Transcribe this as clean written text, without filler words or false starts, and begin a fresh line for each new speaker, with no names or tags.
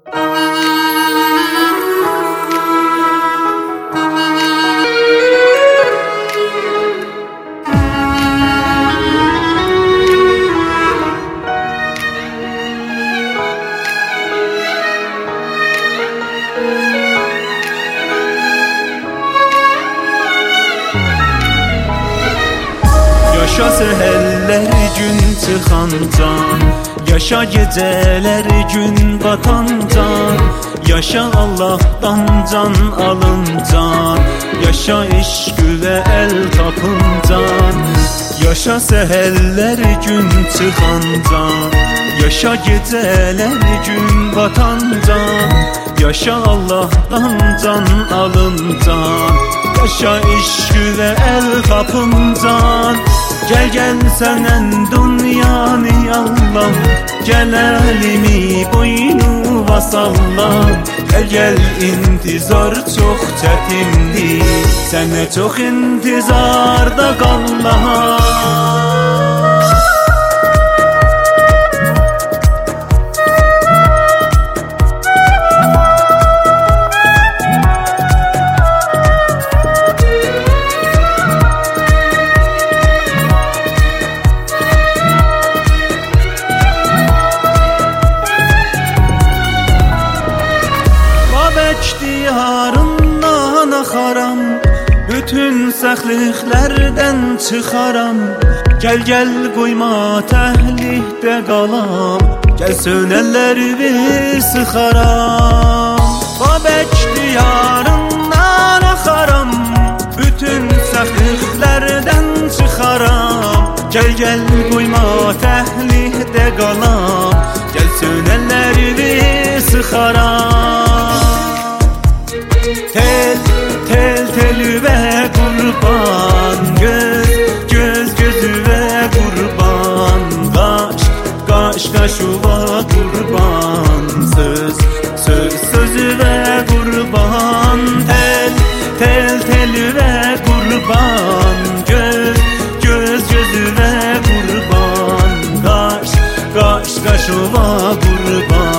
Yaşa seherler gün çıxancan, yaşa geceler gün batancan, yaşa Allah'tan can alıncan, yaşa eşküle el tapıncan. Yaşa seherler gün çıxancan, yaşa geceler gün batancan, yaşa Allah'tan can alıncan, yaşa eşküle el tapıncan. Gel gel senen dünyanı yallam, gel elimi boynu vasalla. Gel gel intizar çok çetindir, sene çok intizarda kallah. Diyarından axaram, bütün səxliklərdən çıxaram. Gel gel qoyma təhlikdə qalam, gel sönəlləri sıxaram. Babək diyarından axaram, bütün səxliklərdən çıxaram. Gel gel qoyma təhlikdə qalam, gel sönəlləri sıxaram. Tel telüve kurban, göz gözüve kurban, kaş kaşuva kurban, söz sözüve kurban. Tel telüve kurban, göz gözüve kurban, kaş kaşuva kurban.